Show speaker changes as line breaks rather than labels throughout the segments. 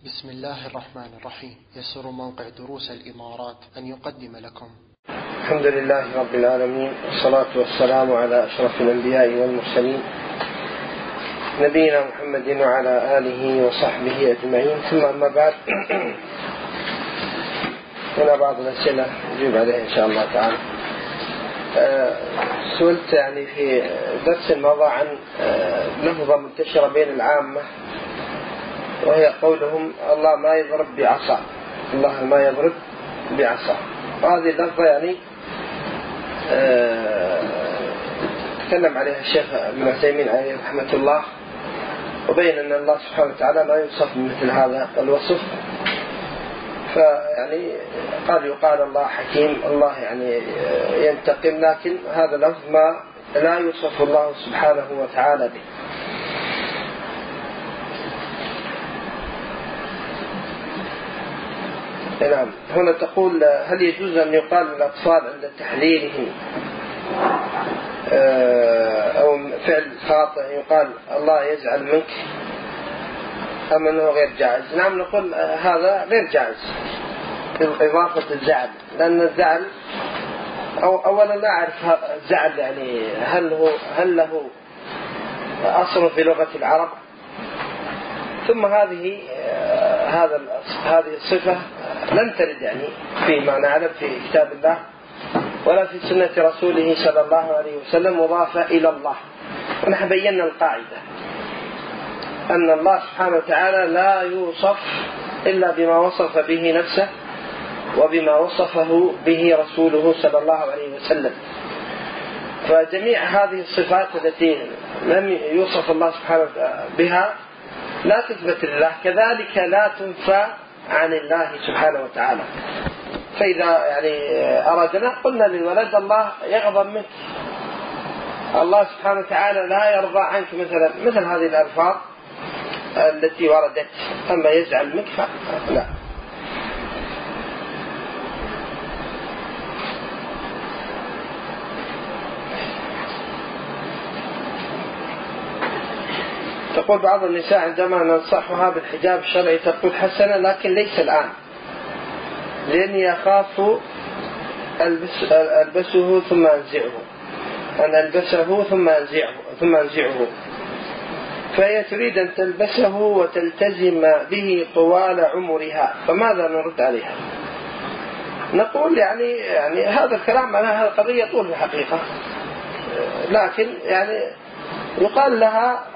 بسم الله الرحمن الرحيم. يسر موقع دروس الإمارات أن يقدم لكم.
الحمد لله رب العالمين، والصلاة والسلام على أشرف الأنبياء والمرسلين نبينا محمد وعلى آله وصحبه أجمعين، ثم أما بعد. هنا بعض الأسئلة نجيب عليها إن شاء الله تعالى. سئلت في درس مضى عن لفظة منتشرة بين العامة، وهي قولهم الله ما يضرب بعصا، الله ما يضرب بعصا. وهذه اللفظة تكلم عليها الشيخ ابن عثيمين عليه رحمة الله، وبين أن الله سبحانه وتعالى لا يوصف بمثل هذا الوصف. قال يقال الله حكيم، الله ينتقم، لكن هذا لفظ ما لا يوصف الله سبحانه وتعالى به. نعم. هنا تقول: هل يجوز أن يقال للأطفال عند تحليلهم أو فعل خاطئ يقال الله يزعل منك، أم أنه غير جائز؟ نعم، نقول هذا غير جائز إضافة الزعل، لأن الزعل أولا لا أعرف الزعل هل له أصل في لغة العرب، ثم هذه الصفة لم ترد فيما نعلم في كتاب الله ولا في سنة رسوله صلى الله عليه وسلم مضافة إلى الله. ونحن بينا القاعدة أن الله سبحانه وتعالى لا يوصف إلا بما وصف به نفسه وبما وصفه به رسوله صلى الله عليه وسلم. فجميع هذه الصفات التي لم يوصف الله سبحانه بها لا تثبت لله، كذلك لا تنفى عن الله سبحانه وتعالى. فإذا أرادنا قلنا للولد الله يغضب منك، الله سبحانه وتعالى لا يرضى عنك، مثل هذه الألفاظ التي وردت. أما يزعل منك فلا. تقول بعض النساء عندما ننصحها بالحجاب الشرعي تقول حسنا، لكن ليس الآن، لأني أخاف ألبسه ثم أنزعه، أن ألبسه ثم أنزعه، فهي تريد أن تلبسه وتلتزم به طوال عمرها، فماذا نرد عليها؟ نقول هذا الكلام على هذه القضية طول الحقيقة، لكن يقال لها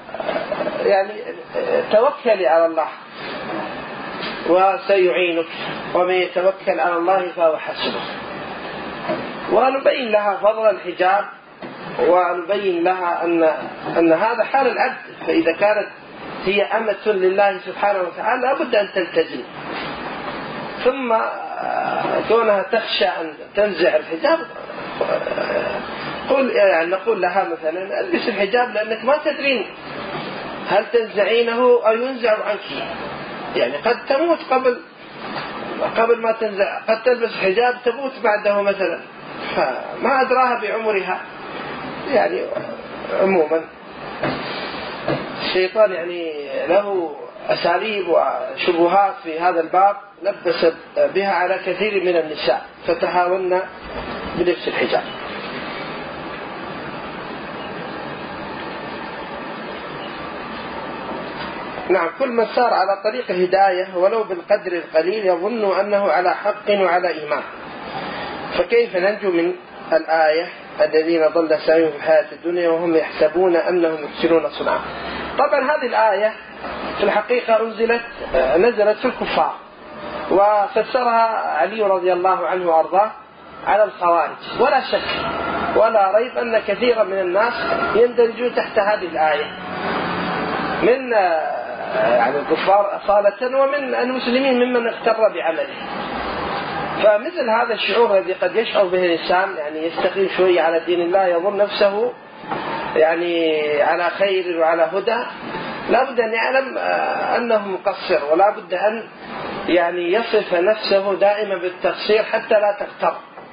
توكلي على الله وسيعينك، ومن يتوكل على الله فهو حسبه. ونبين لها فضل الحجاب، ونبين لها أن هذا حال العبد، فإذا كانت هي أمة لله سبحانه وتعالى لابد أن تلتزم. ثم كونها تخشى أن تنزع الحجاب، نقول لها مثلا البس الحجاب، لأنك ما تدرين هل تنزعينه أو ينزع عنك. قد تموت قبل ما تنزع، قد تلبس حجاب تموت بعده مثلا، فما أدراها بعمرها. عموما الشيطان له أساليب وشبهات في هذا الباب لبس بها على كثير من النساء، فتهاون بلبس الحجاب. نعم. كل من سار على طريق الهداية ولو بالقدر القليل يظن أنه على حق وعلى إيمان، فكيف ننجو من الآية الذين ضل سعيهم في الحياة الدنيا وهم يحسبون أنهم يحسنون صنعا؟ طبعا هذه الآية في الحقيقة نزلت في الكفار، وفسرها علي رضي الله عنه وأرضاه على الخوارج. ولا شك ولا ريب أن كثيرا من الناس يندرجون تحت هذه الآية، من الكفار أصالة ومن المسلمين ممن اغتر بعمله. فمثل هذا الشعور الذي قد يشعر به الإنسان يستقيم شوية على دين الله، يظن نفسه على خير وعلى هدى، لا بد أن يعلم أنه مقصر، ولا بد أن يصف نفسه دائما بالتقصير حتى لا تغتر.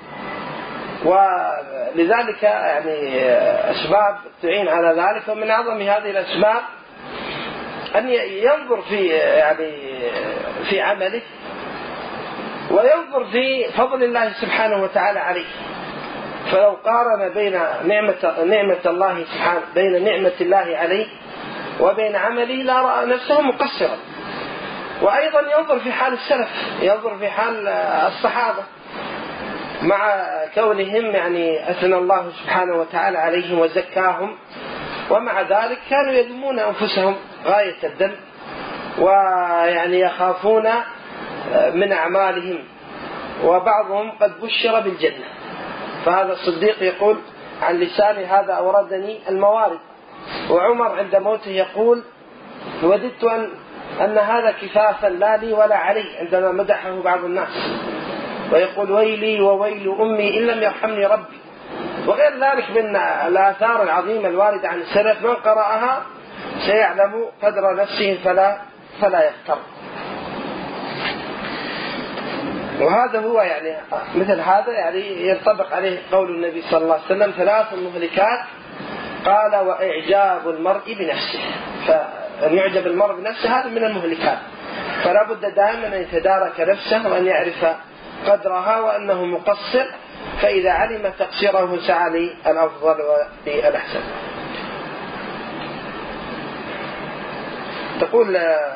ولذلك أسباب تعين على ذلك، ومن أعظم هذه الأسباب أن ينظر في في عمله وينظر في فضل الله سبحانه وتعالى عليه. فلو قارن بين نعمة الله سبحانه بين نعمة الله عليه وبين عمله لا رأى نفسه مقصرا. وأيضا ينظر في حال السلف، ينظر في حال الصحابة مع كونهم يعني أثنى الله سبحانه وتعالى عليهم وزكاهم، ومع ذلك كانوا يذمون أنفسهم غاية الذم ويعني يخافون من أعمالهم، وبعضهم قد بشر بالجنة. فهذا الصديق يقول عن لسان هذا أوردني الموارد. وعمر عند موته يقول وددت أن هذا كفافا لا لي ولا علي، عندما مدحه بعض الناس، ويقول ويلي وويل أمي إن لم يرحمني ربي. وغير ذلك من الآثار العظيمة الواردة عن السلف من قرأها سيعلم قدر نفسه فلا يغتر. وهذا هو يعني مثل هذا يعني ينطبق عليه قول النبي صلى الله عليه وسلم 3 مهلكات، قال وإعجاب المرء بنفسه. فأن يعجب المرء بنفسه هذا من المهلكات، فلا بد دائما أن يتدارك نفسه وأن يعرف قدرها وأنه مقصر، فإذا علم تقصيره سعى للأفضل وللأحسن. تقول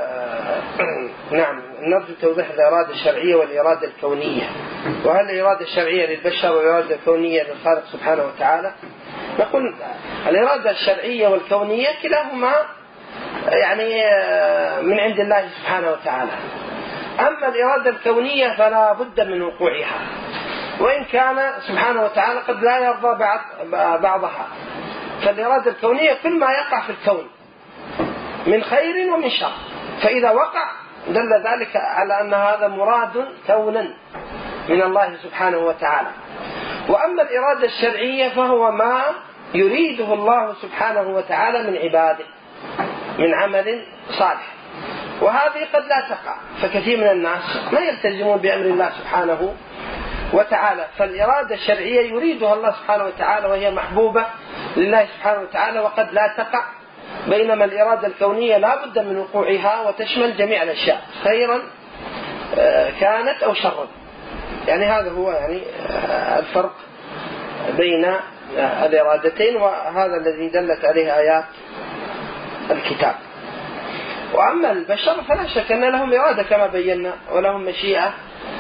نعم نرجو توضيح الإرادة الشرعية والإرادة الكونية، وهل الإرادة الشرعية للبشر والإرادة الكونية للخالق سبحانه وتعالى؟ نقول الإرادة الشرعية والكونية كلاهما يعني من عند الله سبحانه وتعالى. أما الإرادة الكونية فلا بد من وقوعها، وإن كان سبحانه وتعالى قد لا يرضى بعضها. فالإرادة الكونية كل ما يقع في الكون من خير ومن شر، فإذا وقع دل ذلك على أن هذا مراد كونا من الله سبحانه وتعالى. وأما الإرادة الشرعية فهو ما يريده الله سبحانه وتعالى من عباده من عمل صالح، وهذه قد لا تقع، فكثير من الناس لا يلتزمون بأمر الله سبحانه وتعالى. فالإرادة الشرعية يريدها الله سبحانه وتعالى وهي محبوبة لله سبحانه وتعالى وقد لا تقع، بينما الإرادة الكونية لا بد من وقوعها وتشمل جميع الأشياء خيرا كانت أو شرا. يعني هذا هو يعني الفرق بين الإرادتين، وهذا الذي دلت عليه آيات الكتاب. وأما البشر فلا شك أن لهم إرادة كما بينا ولهم مشيئة،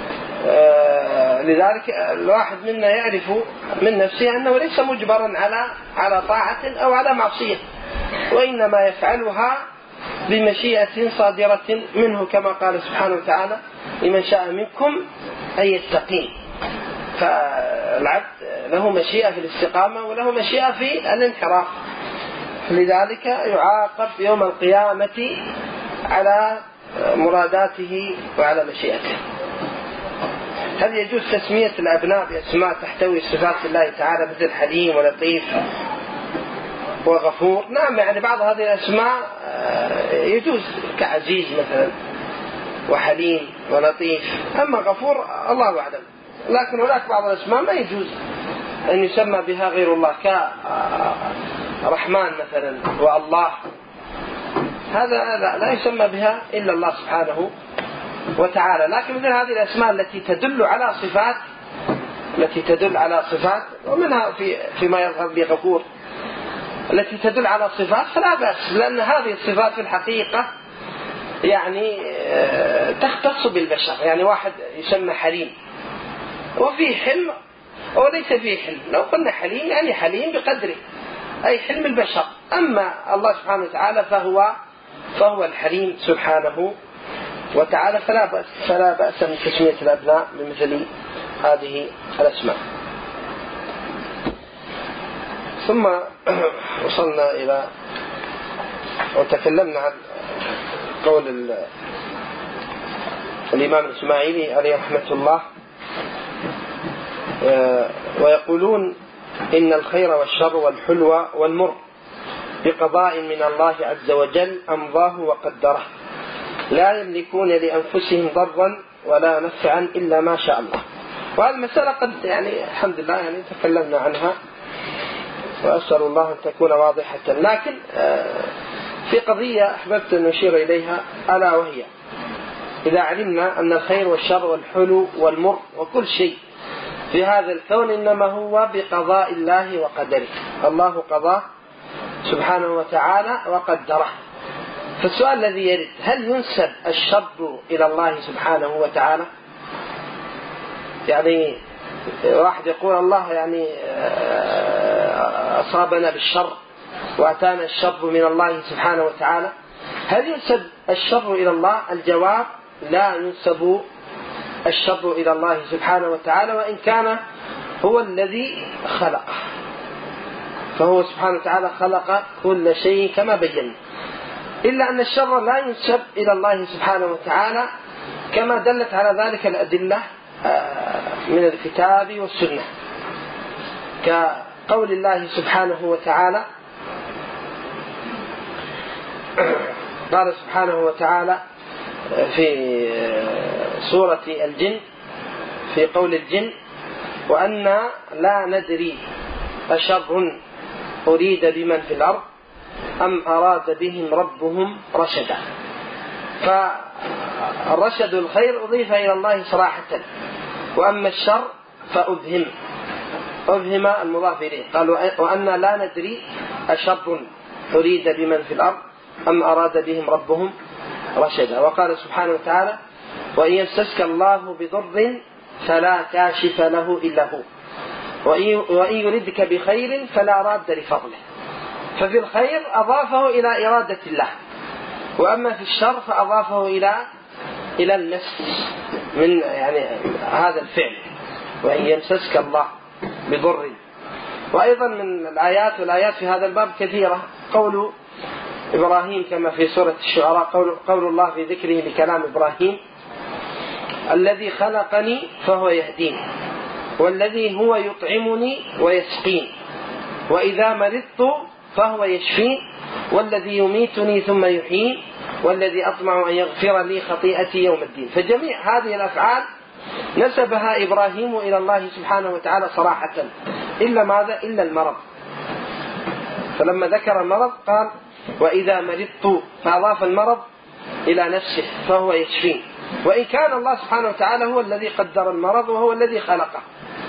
لذلك الواحد منا يعرف من نفسه أنه ليس مجبرا على طاعة أو على معصية، وإنما يفعلها بمشيئة صادرة منه كما قال سبحانه وتعالى لمن شاء منكم أن يستقيم. فالعبد له مشيئة في الاستقامة وله مشيئة في الانحراف، لذلك يعاقب يوم القيامة على مراداته وعلى مشيئته. هل يجوز تسمية الأبناء بأسماء تحتوي صفات الله تعالى مثل حليم ولطيف وغفور؟ نعم، يعني بعض هذه الأسماء يجوز كعزيز مثلا وحليم ولطيف، أما غفور الله أعلم. لكن هناك بعض الأسماء ما يجوز أن يسمى بها غير الله، كرحمن مثلا والله، هذا لا يسمى بها إلا الله سبحانه وتعالى. لكن مثل هذه الأسماء التي تدل على صفات ومنها فيما يظهر بغفور التي تدل على صفات فلا بأس، لأن هذه الصفات في الحقيقة يعني تختص بالبشر. يعني واحد يسمى حليم وفيه حلم وليس فيه حلم، لو قلنا حليم يعني حليم بقدره أي حلم البشر، أما الله سبحانه وتعالى فهو الحليم سبحانه وتعالى، فلا بأس من تسمية الأبناء بمثل هذه الأسماء. ثم وصلنا إلى وتكلمنا عن قول الإمام الإسماعيلي عليه رحمة الله، ويقولون إن الخير والشر والحلو والمر بقضاء من الله عز وجل أمضاه وقدره، لا يملكون لأنفسهم ضرا ولا نفعا إلا ما شاء الله. وهذه المسألة قد يعني الحمد لله يعني تكلمنا عنها، وأسأل الله أن تكون واضحة. لكن في قضية أحببت أن أشير إليها، ألا وهي إذا علمنا أن الخير والشر والحلو والمر وكل شيء في هذا الكون إنما هو بقضاء الله وقدره، الله قضاه سبحانه وتعالى وقدره. فالسؤال الذي يرد: هل ينسب الشر إلى الله سبحانه وتعالى؟ يعني واحد يقول الله يعني أصابنا بالشر وأتانا الشر من الله سبحانه وتعالى، هل ينسب الشر إلى الله؟ الجواب: لا ينسب الشر إلى الله سبحانه وتعالى، وإن كان هو الذي خلقه، فهو سبحانه وتعالى خلق كل شيء كما بينا، إلا أن الشر لا ينسب إلى الله سبحانه وتعالى كما دلت على ذلك الأدلة من الكتاب والسنة، كقول الله سبحانه وتعالى: قال سبحانه وتعالى في سورة الجن في قول الجن: وأنا لا ندري أشر أريد بمن في الأرض أم أراد بهم ربهم رشدا. فالرشد الخير أضيف إلى الله صراحة، وأما الشر فأبهم المضاف إليه، قال: وأنا لا ندري أشر أريد بمن في الأرض أم أراد بهم ربهم رشدا. وقال سبحانه وتعالى: وإن يمسسك الله بضر فلا كاشف له إلا هو وإن يردك بخير فلا راد لفضله. ففي الخير أضافه إلى إرادة الله، وأما في الشر فأضافه إلى المس من يعني هذا الفعل، وإن يمسسك الله بضر. وأيضا من الآيات في هذا الباب كثيرة، قول إبراهيم كما في سورة الشعراء، قول الله في ذكره لكلام إبراهيم: الذي خلقني فهو يهدين، والذي هو يطعمني ويسقين، وإذا مرضت فهو يشفين، والذي يميتني ثم يحيين، والذي أطمع أن يغفر لي خطيئتي يوم الدين. فجميع هذه الأفعال نسبها إبراهيم إلى الله سبحانه وتعالى صراحة، إلا ماذا؟ إلا المرض. فلما ذكر المرض قال: وإذا مرضت، فأضاف المرض إلى نفسه فهو يشفين، وإن كان الله سبحانه وتعالى هو الذي قدر المرض وهو الذي خلقه،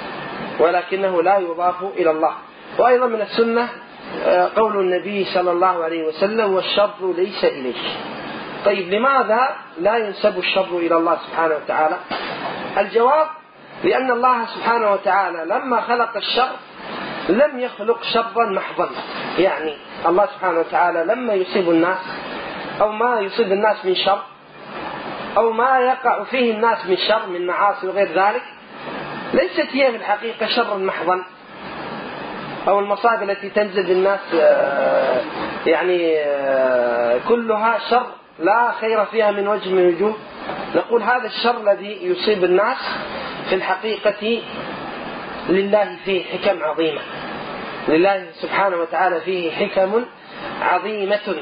ولكنه لا يضاف إلى الله. وأيضا من السنة قول النبي صلى الله عليه وسلم: والشر ليس إليك. طيب لماذا لا ينسب الشر إلى الله سبحانه وتعالى؟ الجواب: لأن الله سبحانه وتعالى لما خلق الشر لم يخلق شرا محضا. يعني الله سبحانه وتعالى لما يصيب الناس أو ما يصيب الناس من شر أو ما يقع فيه الناس من شر من معاصي وغير ذلك، ليست هي في الحقيقة شرا محضا، أو المصائب التي تنزل بالناس يعني كلها شر لا خير فيها من وجه من وجوه. نقول هذا الشر الذي يصيب الناس في الحقيقة لله فيه حكم عظيمة، لله سبحانه وتعالى فيه حكم عظيمة.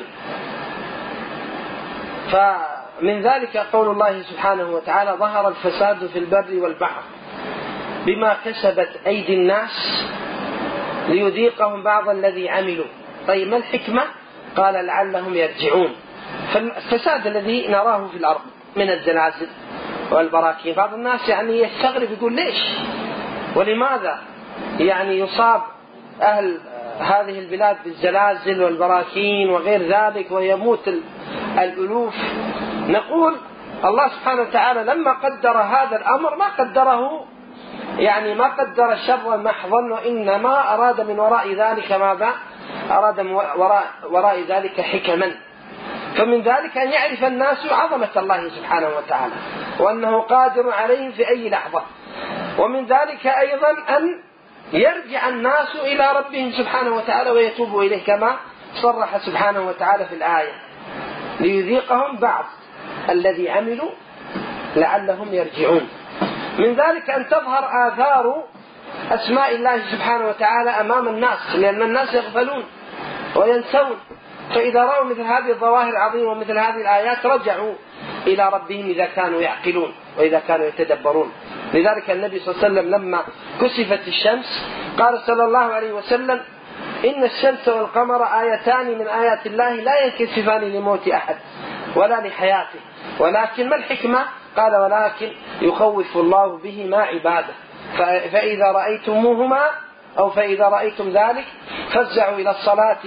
فمن ذلك قول الله سبحانه وتعالى: ظهر الفساد في البر والبحر بما كسبت أيدي الناس ليذيقهم بعض الذي عملوا. طيب ما الحكمة؟ قال: لعلهم يرجعون. فالفساد الذي نراه في الأرض من الزلازل والبراكين، بعض الناس يعني يستغرب يقول: ليش ولماذا يعني يصاب أهل هذه البلاد بالزلازل والبراكين وغير ذلك ويموت الألوف؟ نقول الله سبحانه وتعالى لما قدر هذا الأمر ما قدره يعني ما قدر شرا محضا، وإنما أراد من وراء ذلك ماذا؟ أراد من وراء ذلك حكما. فمن ذلك أن يعرف الناس عظمة الله سبحانه وتعالى وأنه قادر عليهم في أي لحظة. ومن ذلك أيضا أن يرجع الناس إلى ربهم سبحانه وتعالى ويتوبوا إليه، كما صرح سبحانه وتعالى في الآية: ليذيقهم بعض الذي عملوا لعلهم يرجعون. من ذلك أن تظهر آثار أسماء الله سبحانه وتعالى أمام الناس، لأن الناس يغفلون وينسون، فإذا رأوا مثل هذه الظواهر العظيمة ومثل هذه الآيات رجعوا إلى ربهم إذا كانوا يعقلون وإذا كانوا يتدبرون. لذلك النبي صلى الله عليه وسلم لما كسفت الشمس قال صلى الله عليه وسلم: إن الشمس والقمر آيتان من آيات الله لا ينكسفان لموت أحد، ولا لحياته. ولكن ما الحكمة؟ قال ولكن يخوف الله بهما عباده. فإذا رأيتموهما أو فإذا رأيتم ذلك فافزعوا إلى الصلاة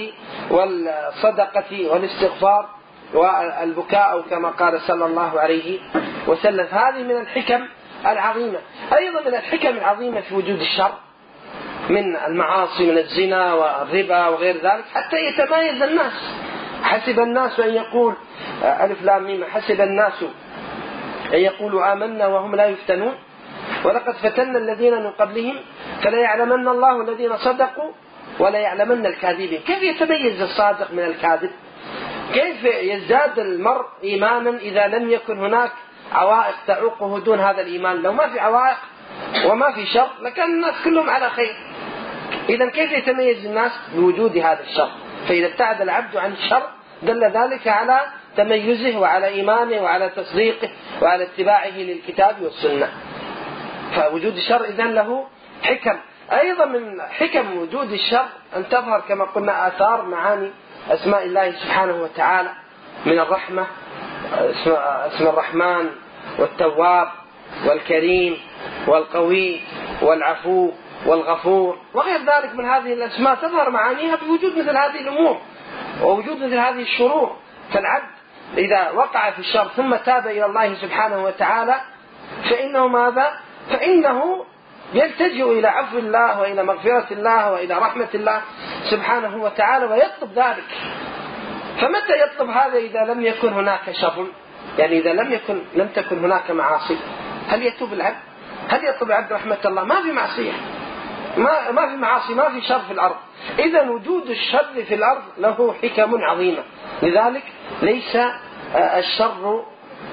والصدقة والاستغفار والبكاء كما قال صلى الله عليه وسلم. هذه من الحكم العظيمة. أيضا من الحكم العظيمة في وجود الشر من المعاصي من الزنا والربا وغير ذلك حتى يتميز الناس. حسب الناس أن يقول ألف لام ميم حسب الناس أن يقولوا آمنا وهم لا يفتنون ولقد فتنا الذين من قبلهم فلا يعلمن الله الذين صدقوا ولا يعلمن الكاذبين. كيف يتميز الصادق من الكاذب؟ كيف يزداد المرء إيمانا إذا لم يكن هناك عوائق تعوقه دون هذا الإيمان؟ لو ما في عوائق وما في شر لكان الناس كلهم على خير. إذن كيف يتميز الناس؟ بوجود هذا الشر. فإذا ابتعد العبد عن الشر دل ذلك على تميزه وعلى إيمانه وعلى تصديقه وعلى اتباعه للكتاب والسنة. فوجود الشر إذن له حكم. أيضا من حكم وجود الشر أن تظهر كما قلنا آثار معاني أسماء الله سبحانه وتعالى من الرحمة، اسم الرحمن والتواب والكريم والقوي والعفو والغفور وغير ذلك من هذه الأسماء تظهر معانيها بوجود مثل هذه الأمور ووجود مثل هذه الشرور. فالعبد إذا وقع في الشر ثم تاب إلى الله سبحانه وتعالى فإنه ماذا؟ فإنه يلتجئ إلى عفو الله وإلى مغفرة الله وإلى رحمة الله سبحانه وتعالى ويطلب ذلك. فمتى يطلب هذا إذا لم يكن هناك شر؟ يعني إذا لم تكن هناك معاصي هل يتوب العبد؟ هل يطلب العبد رحمة الله؟ ما في معصية، ما في معاصي، ما في شر في الأرض. إذا وجود الشر في الأرض له حكم عظيمة. لذلك ليس الشر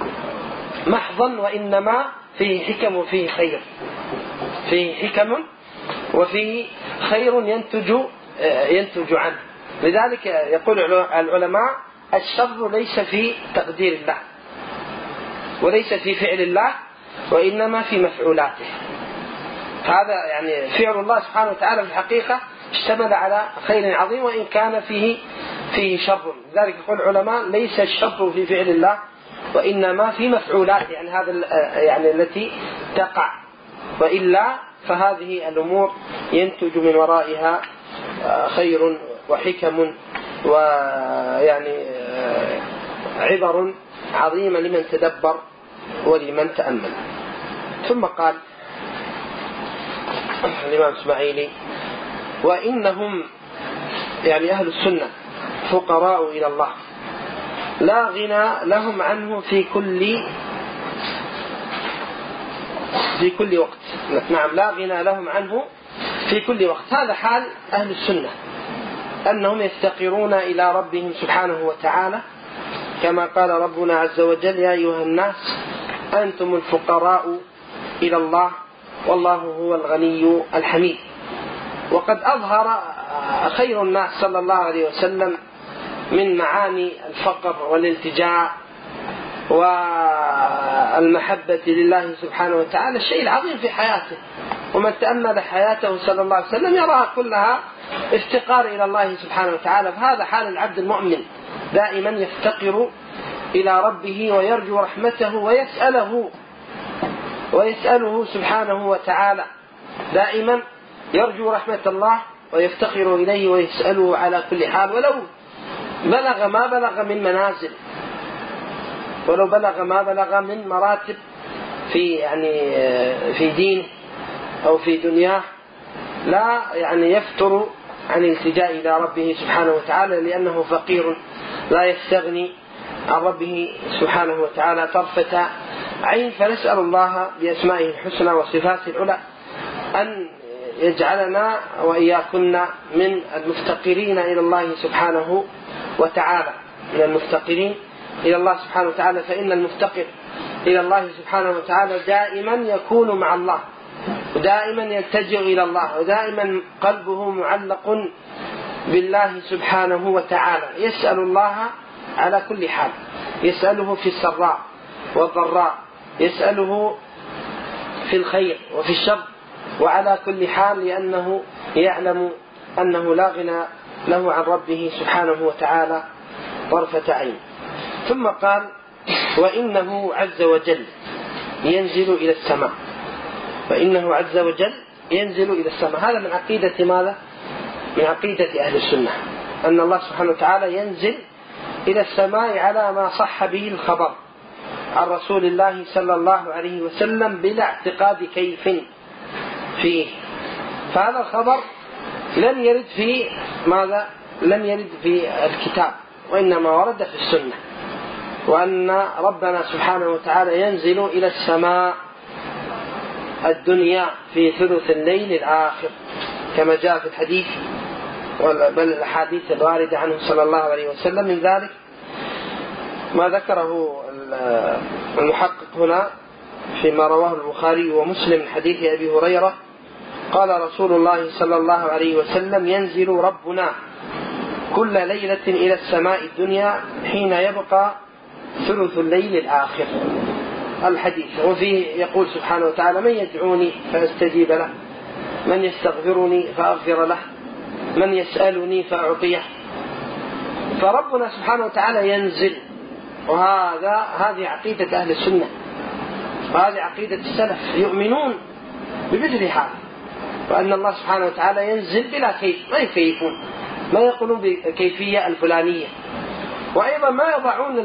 محضا وإنما فيه حكم وفيه خير، فيه حكم وفيه خير ينتج عنه. لذلك يقول العلماء الشر ليس في تقدير الله وليس في فعل الله وإنما في مفعولاته. هذا يعني فعل الله سبحانه وتعالى في الحقيقة اشتمل على خير عظيم وإن كان فيه شر. لذلك يقول العلماء ليس الشر في فعل الله وإنما في مفعولاته، يعني هذا يعني التي تقع، وإلا فهذه الأمور ينتج من ورائها خير وحكم ويعني عبر عظيمة لمن تدبر ولمن تأمل. ثم قال الإمام إسماعيلي وإنهم يعني أهل السنة فقراء إلى الله لا غنى لهم عنه في كل وقت. نعم، لا غنى لهم عنه في كل وقت. هذا حال أهل السنة أنهم يفتقرون إلى ربهم سبحانه وتعالى كما قال ربنا عز وجل يا أيها الناس أنتم الفقراء إلى الله والله هو الغني الحميد. وقد أظهر خير الناس صلى الله عليه وسلم من معاني الفقر والالتجاء والمحبة لله سبحانه وتعالى الشيء العظيم في حياته. ومن تأمل حياته صلى الله عليه وسلم يراها كلها افتقار إلى الله سبحانه وتعالى. فهذا حال العبد المؤمن دائما يفتقر إلى ربه ويرجو رحمته ويسأله سبحانه وتعالى. دائما يرجو رحمة الله ويفتقر إليه ويسأله على كل حال، ولو بلغ ما بلغ من منازل، ولو بلغ ما بلغ من مراتب في دينه أو في دنياه، لا يعني يفتر عن الالتجاء إلى ربه سبحانه وتعالى لأنه فقير لا يستغني عن ربه سبحانه وتعالى طرفة عين. فنسأل الله بأسمائه الحسنى وصفاته العلى أن يجعلنا وإياكن من المفتقرين إلى الله سبحانه وتعالى، من المفتقرين إلى الله سبحانه وتعالى. فإن المفتقر إلى الله سبحانه وتعالى دائما يكون مع الله ودائما يلتجئ إلى الله ودائما قلبه معلق بالله سبحانه وتعالى، يسأل الله على كل حال، يسأله في السراء والضراء، يسأله في الخير وفي الشر وعلى كل حال، لأنه يعلم أنه لا غنى له عن ربه سبحانه وتعالى طرفة عين. ثم قال وإنه عز وجل ينزل إلى السماء، وإنه عز وجل ينزل إلى السماء. هذا من عقيدة ماذا؟ من عقيدة أهل السنة، أن الله سبحانه وتعالى ينزل إلى السماء على ما صح به الخبر عن رسول الله صلى الله عليه وسلم بلا اعتقاد كيف فيه. فهذا الخبر لم يرد في ماذا؟ لم يرد في الكتاب، وإنما ورد في السنة، وأن ربنا سبحانه وتعالى ينزل إلى السماء الدنيا في ثلث الليل الآخر كما جاء في الحديث، بل الأحاديث الواردة عنه صلى الله عليه وسلم. من ذلك ما ذكره المحقق هنا فيما رواه البخاري ومسلم من حديث أبي هريرة قال رسول الله صلى الله عليه وسلم ينزل ربنا كل ليلة إلى السماء الدنيا حين يبقى ثلث الليل الآخر الحديث. وفيه يقول سبحانه وتعالى من يدعوني فأستجيب له، من يستغفرني فأغفر له، من يسألني فأعطيه. فربنا سبحانه وتعالى ينزل، هذه عقيدة أهل السنة، وهذه عقيدة السلف، يؤمنون بمثل هذا، وأن الله سبحانه وتعالى ينزل بلا كيف، ما يكيفون، ما يقولون بكيفية الفلانية. وأيضا ما يضعون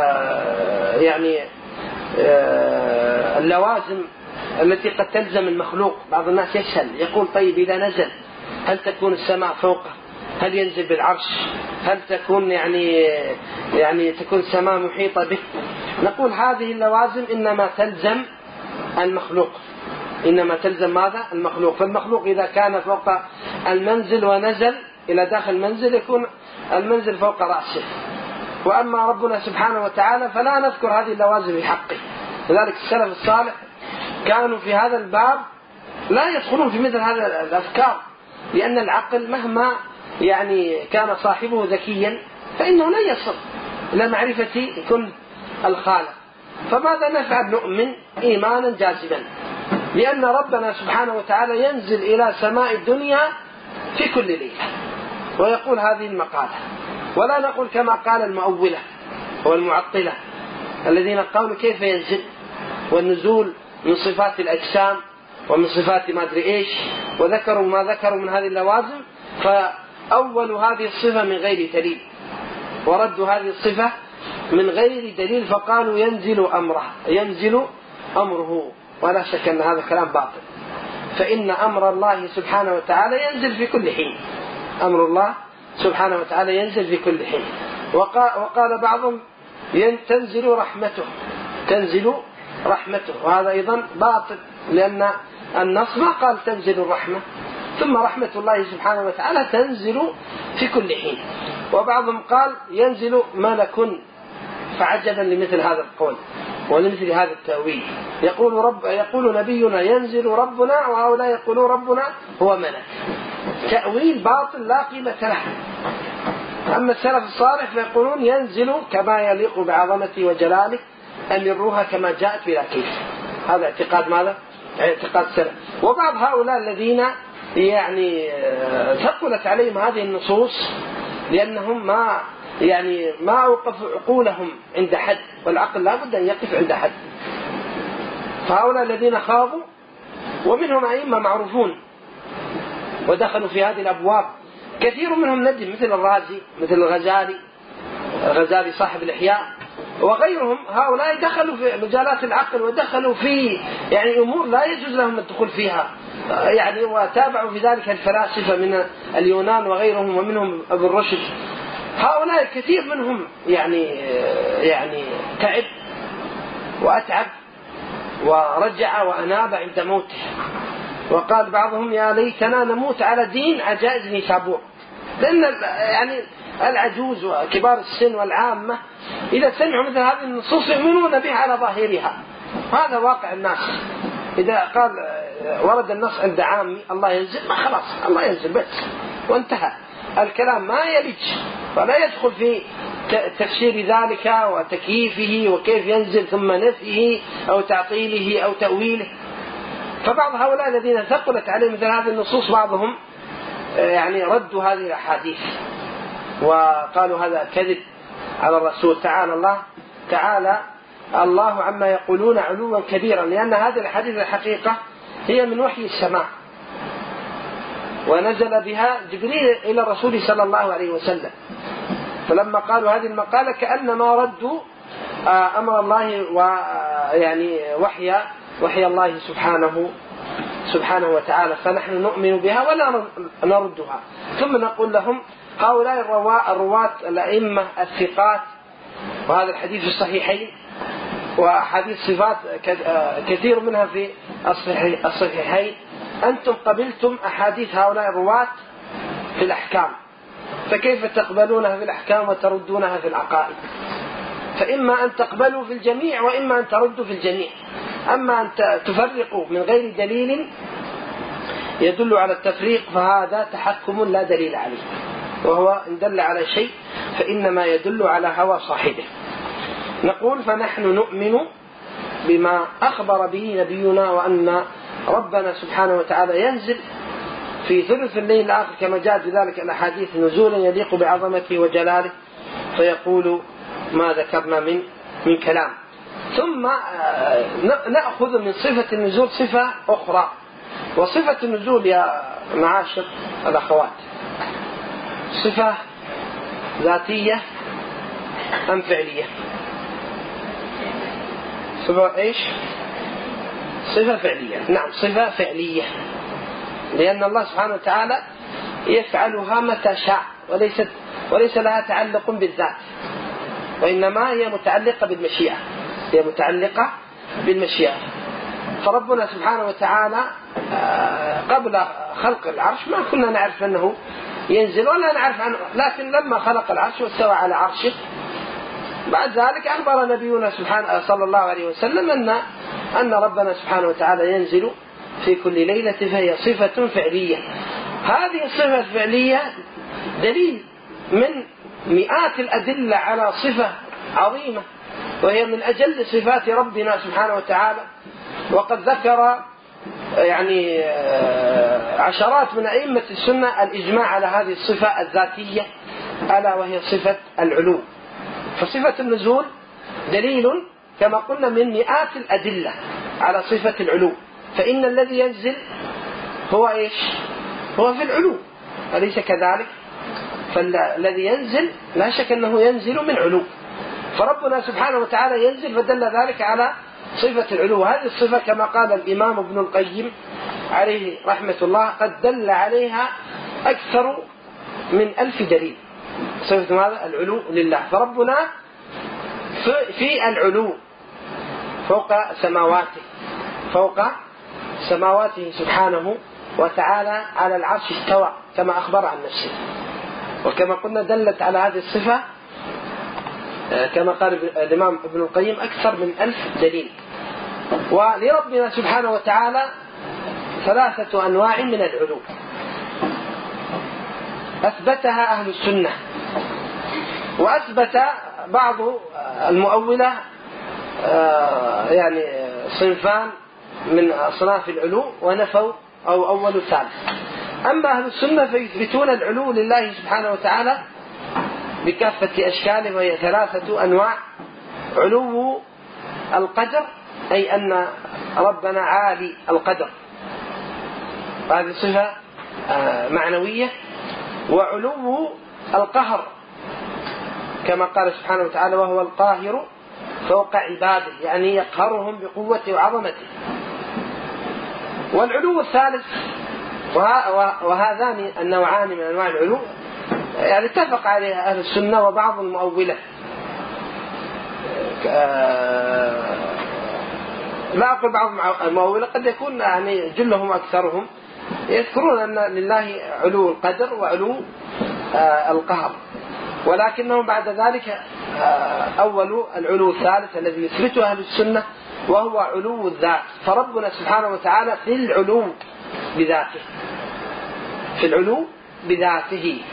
اللوازم التي قد تلزم المخلوق. بعض الناس يسأل يقول طيب إذا نزل هل تكون السماء فوقه؟ هل ينزل بالعرش؟ هل تكون تكون السماء محيطة به؟ نقول هذه اللوازم إنما تلزم المخلوق، إنما تلزم ماذا؟ المخلوق. فالمخلوق إذا كان فوق المنزل ونزل إلى داخل المنزل يكون المنزل فوق رأسه. وأما ربنا سبحانه وتعالى فلا نذكر هذه اللوازم في حقه. لذلك السلف الصالح كانوا في هذا الباب لا يدخلون في مثل هذا الأفكار، لأن العقل مهما كان صاحبه ذكيا فإنه لا يصل إلى معرفة كل الخالق. فماذا نفعل؟ نؤمن إيمانا جازما، لأن ربنا سبحانه وتعالى ينزل إلى سماء الدنيا في كل ليلة ويقول هذه المقالة، ولا نقول كما قال المؤولة والمعطلة الذين قالوا كيف ينزل، والنزول من صفات الأجسام ومن صفات ما أدري إيش، وذكروا ما ذكروا من هذه اللوازم، فأولوا هذه الصفة من غير دليل وردوا هذه الصفة من غير دليل، فقالوا ينزل أمره. ولا شك أن هذا كلام باطل، فإن أمر الله سبحانه وتعالى ينزل في كل حين، أمر الله سبحانه وتعالى ينزل في كل حين. وقال بعضهم تنزل رحمته، وهذا أيضا باطل، لأن النص ما قال تنزل الرحمة، ثم رحمة الله سبحانه وتعالى تنزل في كل حين. وبعضهم قال ينزل ملك، فعجبا لمثل هذا القول ولمثل هذا التأويل. يقول نبينا ينزل ربنا، وهؤلاء يقولون ربنا هو ملك. تأويل باطل لا قيمة له. أما السلف الصالح فيقولون ينزل كما يليق بعظمته وجلاله، أمروها كما جاءت بلا كيف. هذا اعتقاد ماذا؟ اعتقاد السلف. وبعض هؤلاء الذين ثقلت عليهم هذه النصوص لأنهم ما أوقفوا عقولهم عند حد، والعقل لا بد أن يقف عند حد. فهؤلاء الذين خاضوا، ومنهم أئمة معروفون ودخلوا في هذه الأبواب، كثير منهم ندم، مثل الرازي، مثل الغزالي صاحب الإحياء وغيرهم. هؤلاء دخلوا في مجالات العقل ودخلوا في أمور لا يجوز لهم الدخول فيها، وتابعوا في ذلك الفلاسفة من اليونان وغيرهم، ومنهم ابن رشد. هؤلاء كثير منهم تعب وأتعب ورجع وأناب عند موته. وقال بعضهم يا ليتنا نموت على دين عجائز نيسابور، لأن العجوز وكبار السن والعامة إذا سمعوا مثل هذه النصوص يؤمنون بها على ظاهرها. هذا واقع الناس. إذا قال ورد النص عند عامي الله ينزل، ما خلاص الله ينزل بس وانتهى الكلام، ما يلج ولا يدخل في تفسير ذلك وتكييفه وكيف ينزل ثم نفيه أو تعطيله أو تأويله. فبعض هؤلاء الذين ثقلت عليهم مثل هذه النصوص بعضهم ردوا هذه الأحاديث وقالوا هذا كذب على الرسول تعالى الله عما يقولون علوا كبيرا، لأن هذه الحديث الحقيقة هي من وحي السماء، ونزل بها جبريل إلى الرسول صلى الله عليه وسلم. فلما قالوا هذه المقالة كأنما ردوا أمر الله ويعني وحي الله سبحانه وتعالى، فنحن نؤمن بها ولا نردها. ثم نقول لهم هؤلاء الرواة الأئمة الثقات، وهذا الحديث في الصحيحين، وحديث صفات كثير منها في الصحيحين، أنتم قبلتم أحاديث هؤلاء الرواة في الأحكام، فكيف تقبلونها في الأحكام وتردونها في العقائد؟ فإما أن تقبلوا في الجميع وإما أن تردوا في الجميع. أما أن تفرقوا من غير دليل يدل على التفريق فهذا تحكم لا دليل عليه، وهو إن دل على شيء فإنما يدل على هوى صاحبه. نقول فنحن نؤمن بما أخبر به نبينا، وأن ربنا سبحانه وتعالى ينزل في ثلث الليل الآخر كما جاء بذلك الأحاديث نزولا يليق بعظمته وجلاله، فيقول ما ذكرنا من كلام. ثم نأخذ من صفة النزول صفة أخرى، وصفة النزول يا معاشر الأخوات صفة ذاتية أم فعلية؟ صفة إيش؟ صفة فعلية. نعم صفة فعلية، لأن الله سبحانه وتعالى يفعلها متى شاء، وليس لها تعلق بالذات، وإنما هي متعلقة بالمشيئة. فربنا سبحانه وتعالى قبل خلق العرش ما كنا نعرف أنه ينزل ولا نعرف عنه، لكن لما خلق العرش واستوى على عرشه بعد ذلك أخبر نبينا صلى الله عليه وسلم أن ربنا سبحانه وتعالى ينزل في كل ليلة، فهي صفة فعلية. هذه الصفة الفعلية دليل من مئات الأدلة على صفة عظيمة، وهي من أجل صفات ربنا سبحانه وتعالى. وقد ذكر يعني عشرات من أئمة السنة الإجماع على هذه الصفة الذاتية، ألا وهي صفة العلو. فصفة النزول دليل كما قلنا من مئات الأدلة على صفة العلو، فإن الذي ينزل هو إيش؟ هو في العلو، أليس كذلك؟ فالذي ينزل لا شك أنه ينزل من علو، فربنا سبحانه وتعالى ينزل، فدل ذلك على صفة العلو. هذه الصفة كما قال الإمام ابن القيم عليه رحمة الله قد دل عليها أكثر من 1000 دليل، صفة هذا العلو لله. فربنا في العلو فوق سماواته سبحانه وتعالى، على العرش استوى كما أخبر عن نفسه. وكما قلنا دلت على هذه الصفة كما قال الإمام ابن القيم أكثر من 1000 دليل. ولربنا سبحانه وتعالى 3 أنواع من العلو أثبتها أهل السنة، وأثبت بعض المؤولة يعني صنفان من أصناف العلو ونفوا أو أول ثالث. أما أهل السنة فيثبتون العلو لله سبحانه وتعالى بكافة أشكاله، وهي 3 أنواع: علو القدر، أي أن ربنا عالي القدر، هذه صفة معنوية. وعلو القهر كما قال سبحانه وتعالى وهو القاهر فوق عباده، يعني يقهرهم بقوته وعظمته. والعلو الثالث، وهذان النوعان من أنواع العلو يعني اتفق عليها أهل السنة وبعض المؤولة، لا أقول بعض المؤولة، قد يكون يعني جلهم أكثرهم يذكرون أن لله علو القدر وعلو القهر، ولكنهم بعد ذلك أول العلو الثالث الذي يثبته أهل السنة وهو علو الذات. فربنا سبحانه وتعالى في العلو بذاته،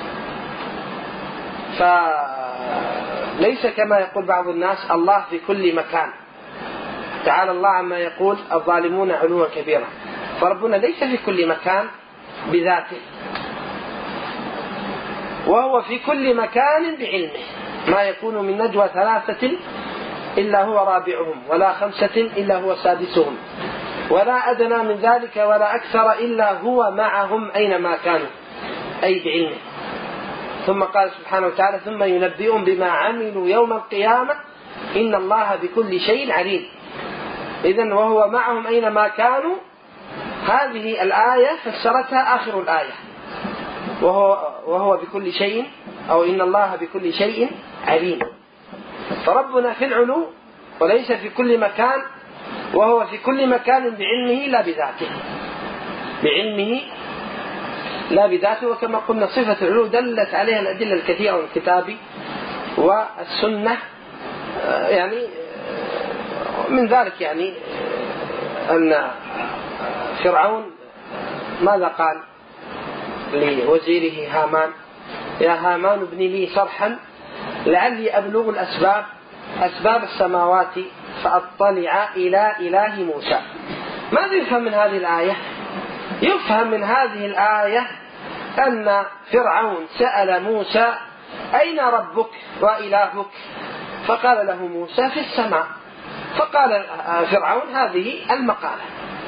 فليس كما يقول بعض الناس الله في كل مكان، تعالى الله عما يقول الظالمون علوا كبيرا. فربنا ليس في كل مكان بذاته، وهو في كل مكان بعلمه، ما يكون من نجوى 3 إلا هو رابعهم ولا 5 إلا هو سادسهم ولا أدنى من ذلك ولا أكثر إلا هو معهم أينما كانوا، أي بعلمه. ثم قال سبحانه وتعالى ثم ينبئهم بما عملوا يوم القيامة إن الله بكل شيء عليم. إذن وهو معهم أينما كانوا، هذه الآية فسرتها آخر الآية وهو بكل شيء، أو إن الله بكل شيء عليم. فربنا في العلو وليس في كل مكان، وهو في كل مكان بعلمه لا بذاته، بعلمه لا بذاته. وكما قلنا صفة العلو دلت عليها الأدلة الكثيرة من الكتاب والسنة. يعني من ذلك يعني أن فرعون ماذا قال لوزيره هامان؟ يا هامان ابن لي صرحا لعلي أبلغ أسباب السماوات فأطلع إلى إله موسى. ماذا يفهم من هذه الآية؟ يفهم من هذه الآية أن فرعون سأل موسى أين ربك وإلهك؟ فقال له موسى في السماء. فقال فرعون هذه المقالة.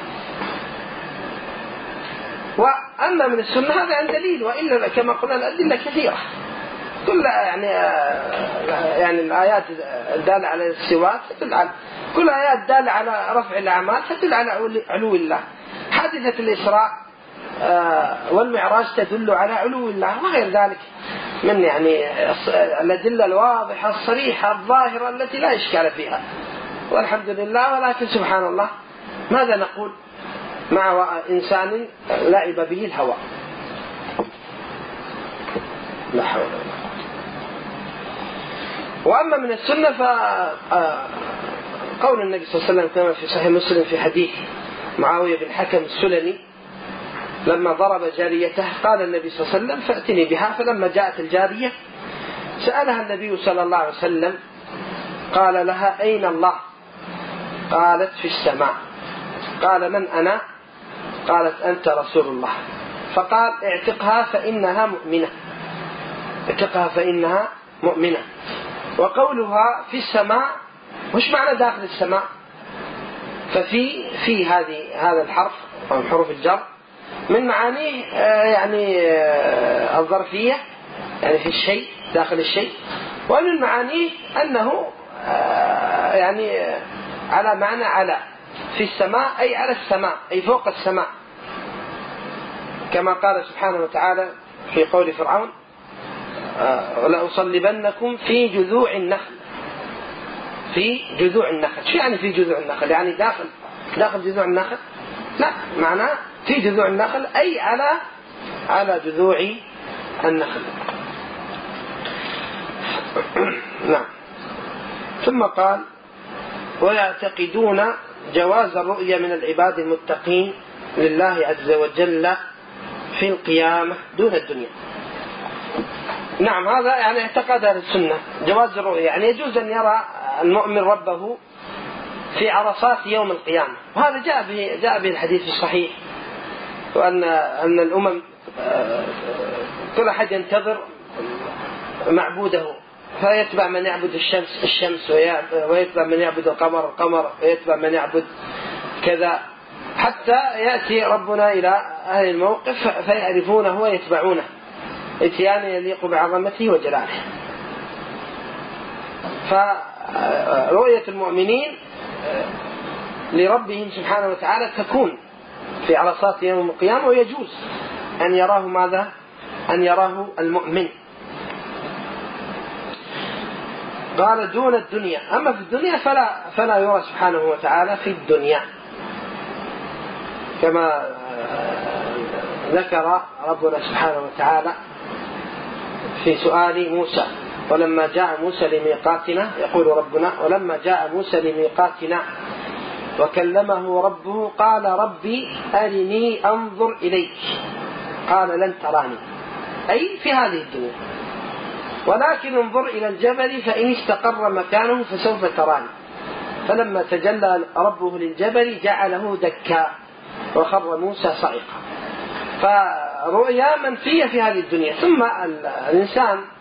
وأما من السنة هذا عن دليل، وإلا كما قلنا الأدلة كثيرة كلها يعني الآيات الدالة على السواء تدل على كل آيات دالة على رفع الأعمال تدل على علو الله. حادثة الإسراء والمعراج تدل على علو الله، وغير ذلك من يعني الأدلة الواضحة الصريحة الظاهرة التي لا إشكال فيها، والحمد لله. ولكن سبحان الله ماذا نقول مع إنسان لعب به الهوى؟ لا حول ولا قوة. وأما من السنة فقول النبي صلى الله عليه وسلم كما في صحيح مسلم في حديث معاوية بن حكم السلمي لما ضرب جاريته قال النبي صلى الله عليه وسلم فأتني بها. فلما جاءت الجارية سألها النبي صلى الله عليه وسلم قال لها أين الله؟ قالت في السماء. قال من أنا؟ قالت أنت رسول الله. فقال اعتقها فإنها مؤمنة، اعتقها فإنها مؤمنة. وقولها في السماء مش معنى داخل السماء، ففي هذا الحرف أو حروف الجر من معانيه يعني الظرفية، يعني في الشيء داخل الشيء، ومن معانيه أنه يعني على معنى على في السماء، أي على السماء، أي فوق السماء، كما قال سبحانه وتعالى في قول فرعون لأصلبنكم في جذوع النخل. في جذوع النخل، شو يعني في جذوع النخل؟ يعني داخل جذوع النخل؟ لا، معناه في جذوع النخل أي على جذوع النخل. نعم. ثم قال ويعتقدون جواز الرؤية من العباد المتقين لله عز وجل في القيامة دون الدنيا. نعم، هذا يعني اعتقاد أهل السنة جواز الرؤية، يعني يجوز أن يرى المؤمن ربه في عرصات يوم القيامة. وهذا جاء به الحديث الصحيح، وأن الأمم كل أحد ينتظر معبوده، فيتبع من يعبد الشمس ويتبع من يعبد القمر ويتبع من يعبد كذا، حتى يأتي ربنا إلى أهل الموقف فيعرفونه ويتبعونه اتيان يليق بعظمته وجلاله. فرؤية المؤمنين لربهم سبحانه وتعالى تكون في عرصات يوم القيامة، ويجوز أن يراه ماذا؟ أن يراه المؤمن. قال دون الدنيا. أما في الدنيا فلا يرى سبحانه وتعالى في الدنيا، كما ذكر ربنا سبحانه وتعالى في سؤال موسى ولما جاء موسى لميقاتنا، يقول ربنا ولما جاء موسى لميقاتنا وكلمه ربه قال ربي أرني أنظر إليك قال لن تراني، أي في هذه الدنيا، ولكن انظر إلى الجبل فإن استقر مكانه فسوف تراني. فلما تجلى ربه للجبل جعله دكا وخر موسى صعقا. فرؤيا منفية في هذه الدنيا. ثم الإنسان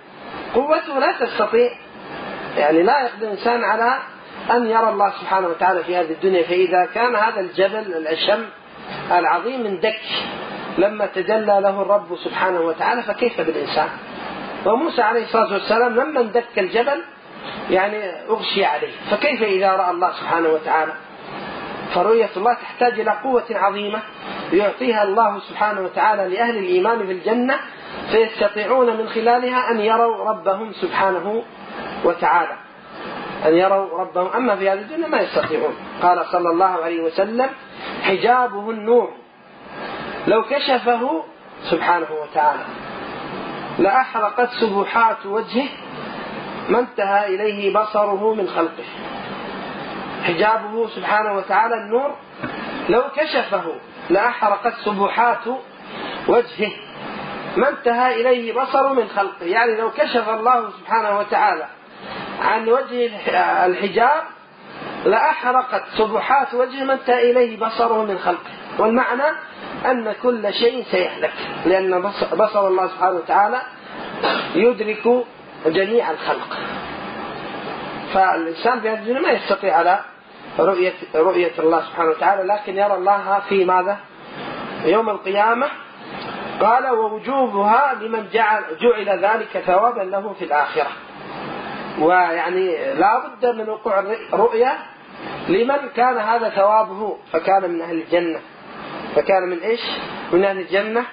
قوته لا تستطيع، يعني لا يقدر الإنسان على أن يرى الله سبحانه وتعالى في هذه الدنيا. فإذا كان هذا الجبل الأشم العظيم اندك لما تجلى له الرب سبحانه وتعالى، فكيف بالإنسان؟ وموسى عليه الصلاة والسلام لما اندك الجبل يعني أغشي عليه، فكيف إذا رأى الله سبحانه وتعالى؟ فرؤية الله تحتاج إلى قوة عظيمة يعطيها الله سبحانه وتعالى لأهل الإيمان في الجنة، فيستطيعون من خلالها أن يروا ربهم سبحانه وتعالى، أن يروا ربهم. أما في هذه الدنيا ما يستطيعون. قال صلى الله عليه وسلم: حجابه النور، لو كشفه سبحانه وتعالى لأحرقت سبحات وجهه ما انتهى إليه بصره من خلقه. حجابه سبحانه وتعالى النور، لو كشفه لأحرقت سبحات وجهه ما انتهى إليه بصره من خلقه. يعني لو كشف الله سبحانه وتعالى عن وجه الحجاب لأحرقت سبحات وجهه ما انتهى إليه بصره من خلقه. والمعنى أن كل شيء سيهلك، لأن بصر الله سبحانه وتعالى يدرك جميع الخلق. فالإنسان في هذه الدنيا ما يستطيع على رؤية الله سبحانه وتعالى، لكن يرى الله في ماذا؟ يوم القيامة. قال: ووجوبها لمن جعل ذلك ثوابا له في الآخرة. ويعني لا بد من وقوع رؤية لمن كان هذا ثوابه، فكان من أهل الجنة. فكان من إيش؟ من أهل الجنة،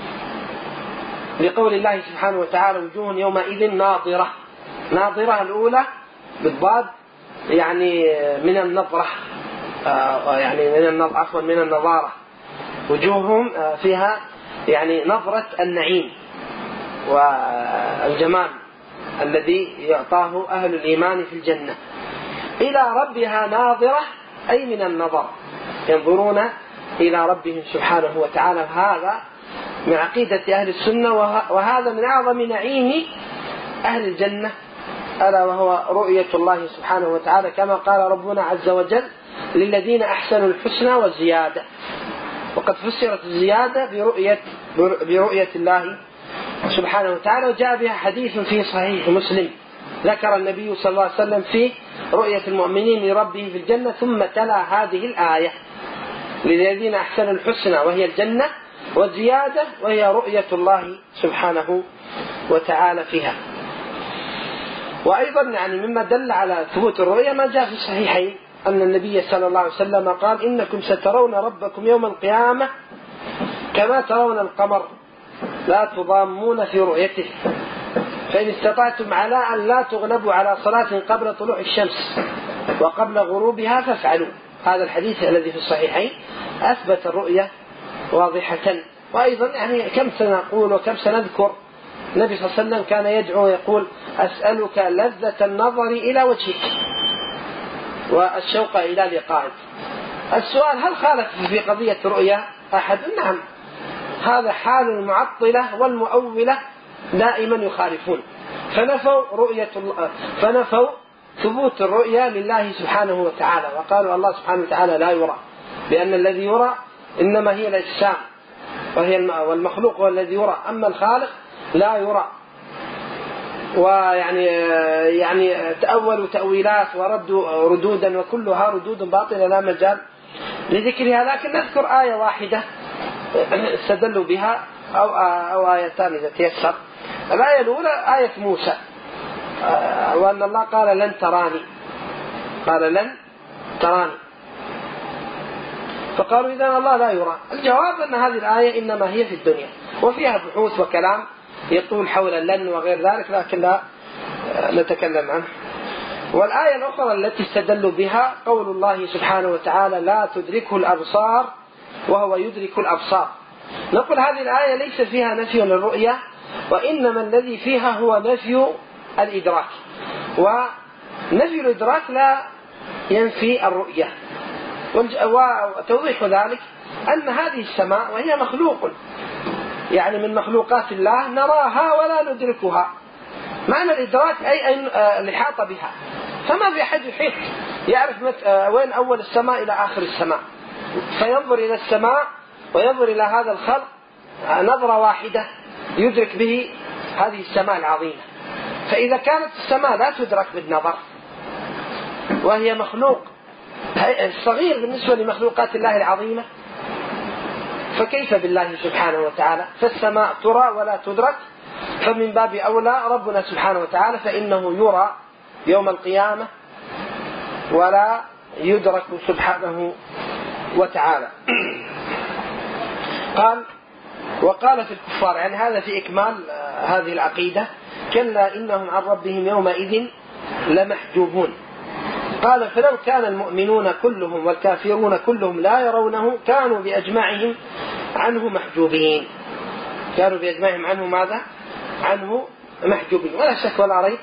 لقول الله سبحانه وتعالى: وجوه يومئذ ناظرة. ناظرة الأولى بالضاد يعني من النظرة، يعني من النظارة. وجوههم فيها يعني نظرة النعيم والجمال الذي يعطاه أهل الإيمان في الجنة. إلى ربها ناظرة أي من النظر، ينظرون إلى ربهم سبحانه وتعالى. هذا من عقيدة أهل السنة، وهذا من أعظم نعيم أهل الجنة، ألا وهو رؤية الله سبحانه وتعالى، كما قال ربنا عز وجل: للذين أحسنوا الحسنى والزيادة. وقد فسرت الزيادة برؤية الله سبحانه وتعالى، وجاء بها حديث في صحيح مسلم ذكر النبي صلى الله عليه وسلم في رؤية المؤمنين لربه في الجنة، ثم تلا هذه الآية: للذين أحسنوا الحسنى وهي الجنة، والزيادة وهي رؤية الله سبحانه وتعالى فيها. وأيضا يعني مما دل على ثبوت الرؤية ما جاء في الصحيحين أن النبي صلى الله عليه وسلم قال: إنكم سترون ربكم يوم القيامة كما ترون القمر لا تضامون في رؤيته، فإن استطعتم على أن لا تغلبوا على صلاة قبل طلوع الشمس وقبل غروبها فافعلوا. هذا الحديث الذي في الصحيحين أثبت الرؤية واضحة. وأيضا يعني كم سنقول وكم سنذكر النبي صلى الله عليه وسلم كان يدعو ويقول: أسألك لذة النظر إلى وجهك والشوق إلى لقائك. السؤال: هل خالف في قضية رؤيا أحد؟ نعم، هذا حال المعطلة والمؤولة دائما يخالفون، فنفوا ثبوت الرؤيا لله سبحانه وتعالى، وقالوا الله سبحانه وتعالى لا يرى، بأن الذي يرى إنما هي الأجسام والمخلوق هو الذي يرى، أما الخالق لا يرى. ويعني تأولوا تأويلات وردوا ردودا، وكلها ردود باطلة لا مجال لذكرها. لكن نذكر آية واحدة استدلوا بها أو آيتان إذا تيسر. الآية الأولى آية موسى، وأن الله قال: لن تراني. قال: لن تراني. فقالوا: إذن الله لا يرى. الجواب أن هذه الآية إنما هي في الدنيا، وفيها بحوث وكلام يطول حول لن وغير ذلك، لكن لا نتكلم عنه. والآية الأخرى التي استدلوا بها قول الله سبحانه وتعالى: لا تدركه الأبصار وهو يدرك الأبصار. نقول هذه الآية ليس فيها نفي للرؤية، وإنما الذي فيها هو نفي الإدراك، ونفي الإدراك لا ينفي الرؤية. وتوضيح ذلك أن هذه السماء وهي مخلوق، يعني من مخلوقات الله، نراها ولا ندركها. معنى الإدراك أي الإحاطة بها، فما في أحد يحيط يعرف وين أول السماء إلى آخر السماء، فينظر إلى السماء وينظر إلى هذا الخلق نظرة واحدة يدرك به هذه السماء العظيمة. فإذا كانت السماء لا تدرك بالنظر وهي مخلوق صغير بالنسبة لمخلوقات الله العظيمة، فكيف بالله سبحانه وتعالى؟ فالسماء ترى ولا تدرك، فمن باب أولى ربنا سبحانه وتعالى فإنه يرى يوم القيامة ولا يدرك سبحانه وتعالى. قال وقال في الكفار، يعني هذا في إكمال هذه العقيدة، كلا إنهم عن ربهم يومئذ لمحجوبون. قال فلو كان المؤمنون كلهم والكافرون كلهم لا يرونه كانوا بأجمعهم عنه محجوبين. كانوا بأجمعهم عنه ماذا؟ عنه محجوبين. ولا شك ولا ريب،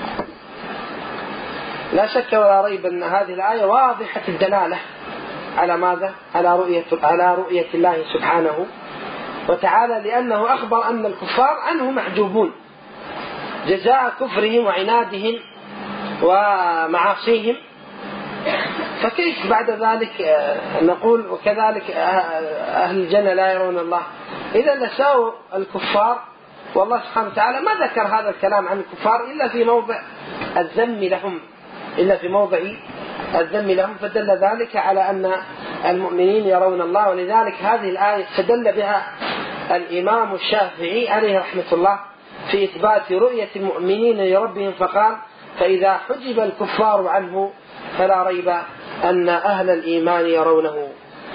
لا شك ولا ريب أن هذه الآية واضحة الدلالة على ماذا؟ على رؤية الله سبحانه وتعالى، لأنه أخبر أن الكفار عنه محجوبون جزاء كفرهم وعنادهم ومعاصيهم. فكيف بعد ذلك نقول وكذلك أهل الجنة لا يرون الله؟ إذا لساو الكفار، والله سبحانه وتعالى ما ذكر هذا الكلام عن الكفار إلا في موضع الذم لهم، فدل ذلك على أن المؤمنين يرون الله. ولذلك هذه الآية استدل بها الإمام الشافعي عليه رحمة الله في إثبات رؤية المؤمنين لربهم، فقال فإذا حجب الكفار عنه فلا ريب أن أهل الإيمان يرونه.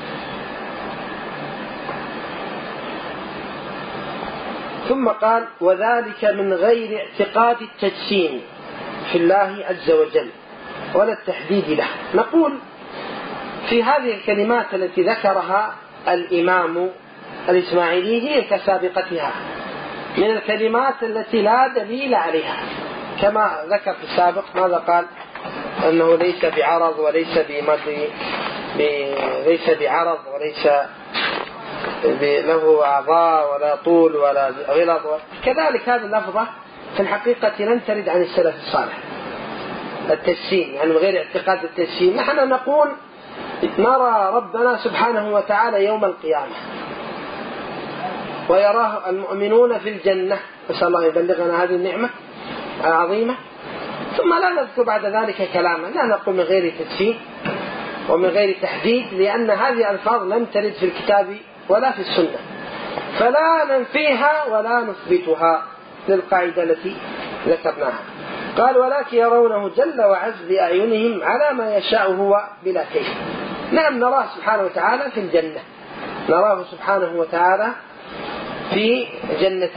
ثم قال وذلك من غير اعتقاد التجسيم في الله عز وجل ولا التحديد له. نقول في هذه الكلمات التي ذكرها الإمام الإسماعيلي هي كسابقتها من الكلمات التي لا دليل عليها، كما ذكر في السابق ماذا قال؟ أنه ليس بعرض وليس ليس بعرض وليس له أعضاء ولا طول ولا غلظ. كذلك هذه اللفظة في الحقيقة لم ترد عن السلف الصالح التجسيم، يعني غير اعتقاد التجسيم. نحن نقول نرى ربنا سبحانه وتعالى يوم القيامة ويراه المؤمنون في الجنة، نسأل الله يبلغنا هذه النعمة العظيمة، ثم لا نذكر بعد ذلك كلاما، لا نقول من غير تجسيم ومن غير تحديد، لأن هذه الألفاظ لم ترد في الكتاب ولا في السنة، فلا ننفيها ولا نثبتها للقاعدة التي ذكرناها. قال ولكن يرونه جل وعز بأعينهم على ما يشاء هو بلا كيف. نعم نراه سبحانه وتعالى في الجنة، نراه سبحانه وتعالى في جنته.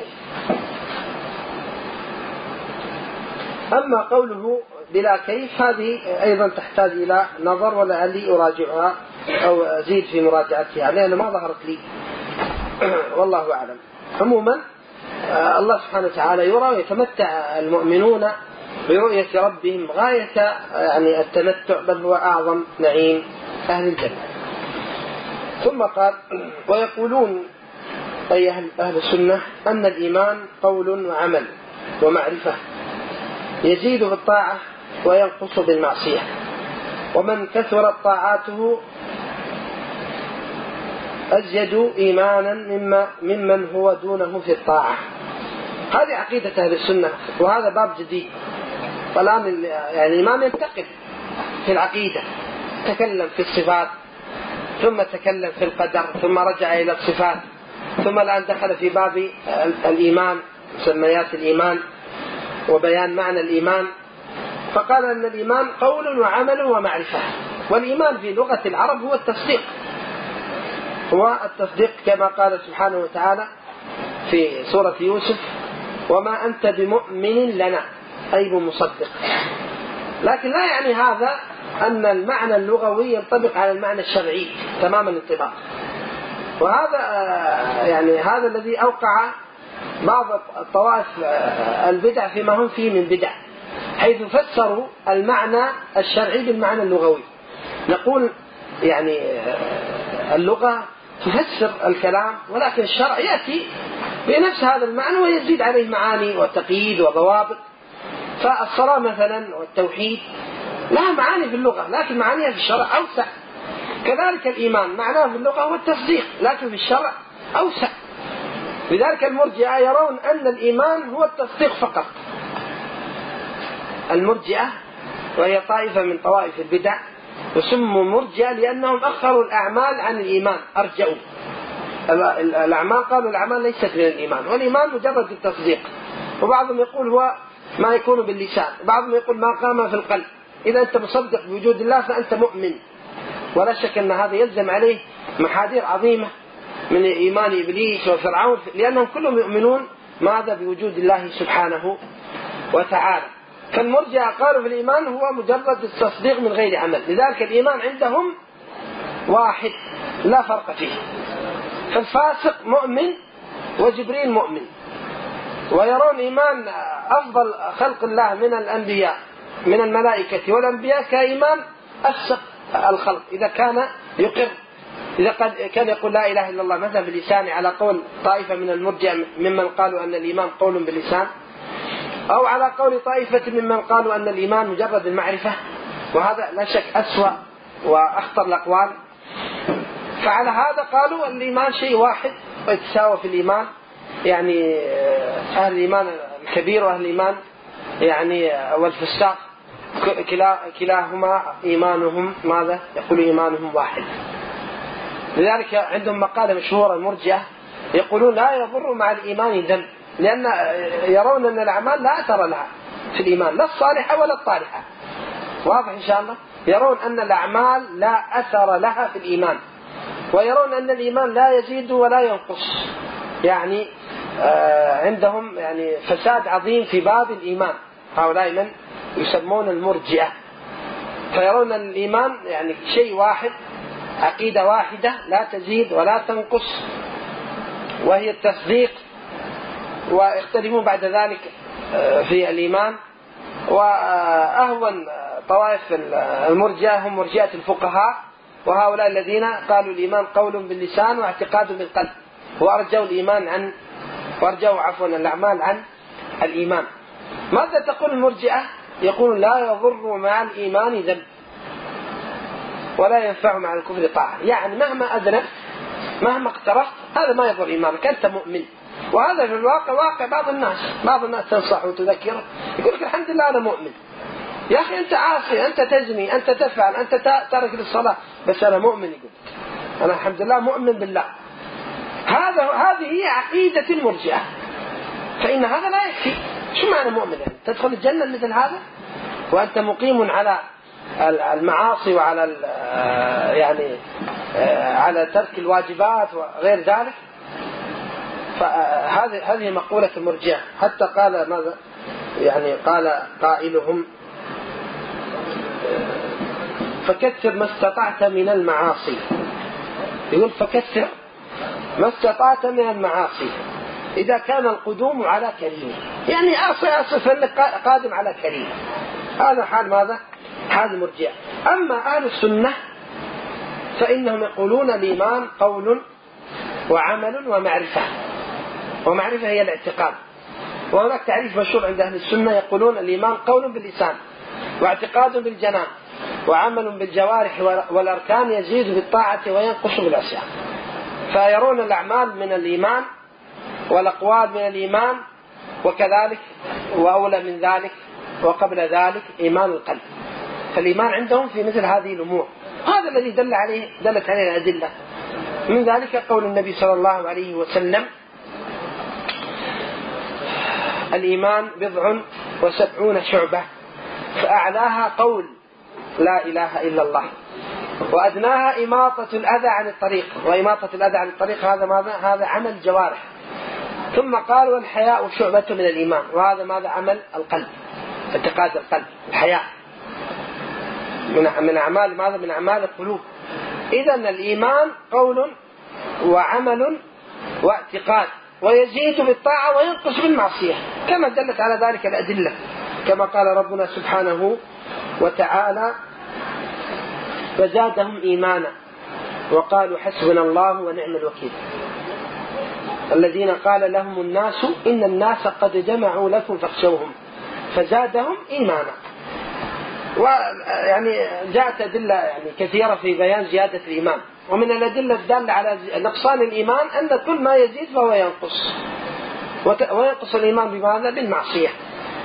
أما قوله بلا كيف هذه أيضا تحتاج إلى نظر، ولعلي أراجعها أو أزيد في مراجعتها لأن ما ظهرت لي والله أعلم. عموما الله سبحانه وتعالى يرى ويتمتع المؤمنون برؤية ربهم غاية يعني التمتع، بل هو أعظم نعيم أهل الجنة. ثم قال ويقولون أي أهل السنة أن الإيمان قول وعمل ومعرفة، يزيد بالطاعة وينقص بالمعصية، ومن كثرت طاعاته أزيد إيمانا ممن هو دونه في الطاعة. هذه عقيدة أهل السنة، وهذا باب جديد. والآن يعني الإمام ينتقل في العقيدة، تكلم في الصفات ثم تكلم في القدر ثم رجع إلى الصفات، ثم الآن دخل في باب الإيمان، مسميات الإيمان وبيان معنى الإيمان. فقال أن الإيمان قول وعمل ومعرفة. والإيمان في لغة العرب هو التصديق، هو التصديق كما قال سبحانه وتعالى في سورة يوسف وما أنت بمؤمن لنا أي بمصدق. لكن لا يعني هذا أن المعنى اللغوي ينطبق على المعنى الشرعي تماما الانطباق. وهذا يعني هذا الذي أوقع بعض الطوائف البدع فيما هم فيه من بدع، حيث فسروا المعنى الشرعي بالمعنى اللغوي. نقول يعني اللغة تفسر الكلام، ولكن الشرع يأتي بنفس هذا المعنى ويزيد عليه معاني وتقييد وضوابط. فالصلاة مثلا والتوحيد لها معاني في اللغة، لكن معانيها في الشرع أوسع. كذلك الإيمان معناه في اللغة هو التصديق، لكن في الشرع أوسع. لذلك المرجئة يرون أن الإيمان هو التصديق فقط، المرجئة، وهي طائفة من طوائف البدع، وسموا مرجئة لأنهم أخروا الأعمال عن الإيمان، أرجعوا الأعمال، قالوا الأعمال ليست من الإيمان، والإيمان مجرد التصديق. وبعضهم يقول هو ما يكون باللسان، وبعضهم يقول ما قام في القلب. إذا أنت مصدق بوجود الله فأنت مؤمن، ولا شك أن هذا يلزم عليه محاذير عظيمة من إيمان إبليس وفرعون، لأنهم كلهم يؤمنون ماذا بوجود الله سبحانه وتعالى. فالمرجئة قالوا في الإيمان هو مجرد التصديق من غير عمل، لذلك الإيمان عندهم واحد لا فرق فيه. فالفاسق مؤمن وجبريل مؤمن، ويرون إيمان أفضل خلق الله من الأنبياء من الملائكة والأنبياء كإيمان أفسق الخلق، إذا كان يقر، إذا كان يقول لا إله إلا الله مثلا بلسانه، على قول طائفة من المرجئة ممن قالوا أن الإيمان قول باللسان، أو على قول طائفة ممن قالوا أن الإيمان مجرد المعرفة، وهذا لا شك أسوأ وأخطر الأقوال. فعلى هذا قالوا الإيمان شيء واحد ويتساوى في الإيمان، يعني أهل الإيمان الكبير وأهل الإيمان يعني والفساق كلاهما إيمانهم ماذا؟ يقول إيمانهم واحد. لذلك عندهم مقالة مشهورة المرجئة يقولون لا يضر مع الإيمان ذنب، لأن يرون أن الأعمال لا أثر لها في الإيمان، لا الصالحة ولا الطالحة. واضح إن شاء الله؟ يرون أن الأعمال لا أثر لها في الإيمان، ويرون أن الإيمان لا يزيد ولا ينقص، يعني عندهم يعني فساد عظيم في باب الإيمان. هؤلاء من يسمون المرجئة، فيرون أن الإيمان يعني شيء واحد، عقيدة واحدة لا تزيد ولا تنقص، وهي التصديق. ويختلفون بعد ذلك في الإيمان. وأهون طوائف المرجئة هم مرجئة الفقهاء، وهؤلاء الذين قالوا الإيمان قول باللسان واعتقاد بالقلب، وأرجوا الأعمال عن الإيمان. ماذا تقول المرجئة؟ يقول لا يضر مع الإيمان ذنب ولا ينفع مع الكفر طاعة، يعني مهما أذنبت مهما اقترفت هذا ما يضر إيمانك، أنت مؤمن. وهذا في الواقع واقع بعض الناس تنصح وتذكر، يقول لك الحمد لله أنا مؤمن. يا أخي أنت عاصي، أنت تزني، أنت تفعل، أنت ترك للصلاة، بس أنا مؤمن. يقول أنا الحمد لله مؤمن بالله. هذه هي عقيدة المرجئة. فإن هذا لا يكفي. شو معنى مؤمن؟ يعني تدخل الجنة مثل هذا وأنت مقيم على المعاصي وعلى يعني على ترك الواجبات وغير ذلك؟ فهذه مقولة المرجئة. حتى قال ماذا؟ يعني قال قائلهم فكثر ما استطعت من المعاصي. يقول فكثر ما استطعت من المعاصي إذا كان القدوم على كريم، يعني أصل فإنك قادم على كريم. هذا حال ماذا؟ حال المرجئة. أما أهل السنة فإنهم يقولون الإيمان قول وعمل ومعرفة، ومعرفة هي الاعتقاد. وهناك تعريف مشهور عند أهل السنة يقولون الإيمان قول باللسان واعتقاد بالجنان وعمل بالجوارح والأركان، يزيد بالطاعة وينقص بالعصيان. فيرون الأعمال من الإيمان والأقوال من الإيمان، وكذلك وأولى من ذلك وقبل ذلك إيمان القلب. فالإيمان عندهم في مثل هذه الأمور. هذا الذي دلت عليه الأدلة. من ذلك قول النبي صلى الله عليه وسلم الإيمان 70 شعبة، فأعلاها قول لا إله إلا الله، وأدناها إماطة الأذى عن الطريق. وإماطة الأذى عن الطريق هذا ماذا؟ هذا عمل جوارح. ثم قال والحياء شعبة من الإيمان، وهذا ماذا؟ عمل القلب، اعتقاد القلب. الحياء من أعمال ماذا؟ من أعمال القلوب. إذن الإيمان قول وعمل واعتقاد، ويزيد بالطاعة وينقص بالمعصية، كما دلت على ذلك الأدلة، كما قال ربنا سبحانه وتعالى فزادهم إيمانا وقالوا حسبنا الله ونعم الوكيل. الذين قال لهم الناس إن الناس قد جمعوا لكم فاخشوهم فزادهم إيمانا. ويعني جاءت أدلة يعني كثيرة في بيان زيادة الإيمان. ومن الأدلة الدالة على نقصان الإيمان أن كل ما يزيد فهو ينقص، وينقص الإيمان بماذا؟ بالمعصية.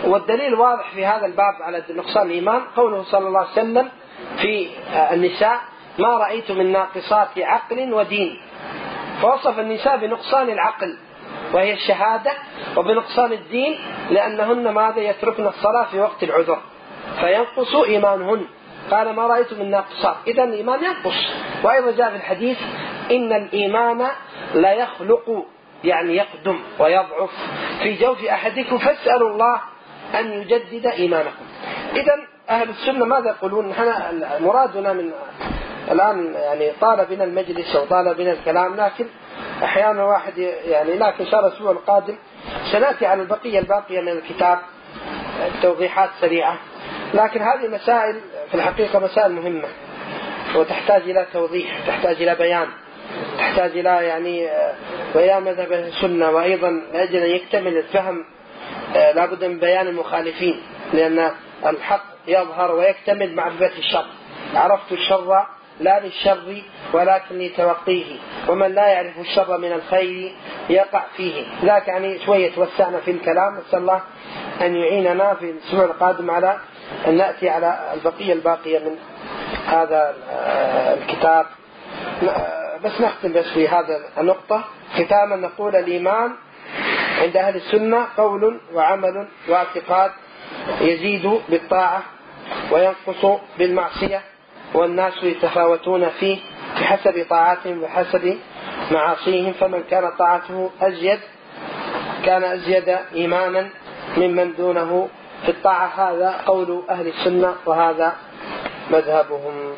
والدليل واضح في هذا الباب على نقصان الإيمان قوله صلى الله عليه وسلم في النساء: ما رأيت من ناقصات عقل ودين. فوصف النساء بنقصان العقل وهي الشهادة، وبنقصان الدين لأنهن ماذا؟ يتركن الصلاة في وقت العذر فينقص إيمانهن. قال: ما رأيت من ناقصات، إذن الإيمان ينقص. وأيضا جاء في الحديث: إن الإيمان لا يخلق، يعني يقدم ويضعف في جوف أحدكم فاسألوا الله أن يجدد إيمانكم. إذن أهل السنة ماذا يقولون؟ نحن مرادنا من الآن يعني طال بنا المجلس وطال بنا الكلام، لكن أحيانا واحد يعني، لكن إن شاء الله الأسبوع القادم سنأتي على الباقية من الكتاب توضيحات سريعة. لكن هذه مسائل في الحقيقة مسائل مهمة وتحتاج إلى توضيح، تحتاج إلى بيان، تحتاج إلى يعني بيان مذهب السنة. وأيضا لأجل أن يكتمل الفهم لابد من بيان المخالفين، لأن الحق يظهر ويكتمل معرفة الشر. عرفت الشر لا للشر ولكن لتوقيه، ومن لا يعرف الشر من الخير يقع فيه. ذاك يعني شوية توسعنا في الكلام، نسأل الله أن يعيننا في الأسبوع القادم على أن نأتي على الباقية من هذا الكتاب. بس نختم بس في هذا النقطة ختاما، نقول: الإيمان عند أهل السنة قول وعمل واعتقاد، يزيد بالطاعة وينقص بالمعصية، والناس يتفاوتون فيه بحسب طاعاتهم وحسب معاصيهم، فمن كان طاعته أزيد كان أزيد إيمانا ممن دونه في الطاعة. هذا قول أهل السنة وهذا مذهبهم.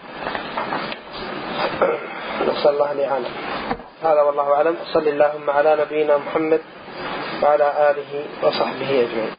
نسأل الله الإعانة. هذا والله أعلم. صلى اللهم على نبينا محمد وعلى آله وصحبه أجمعين.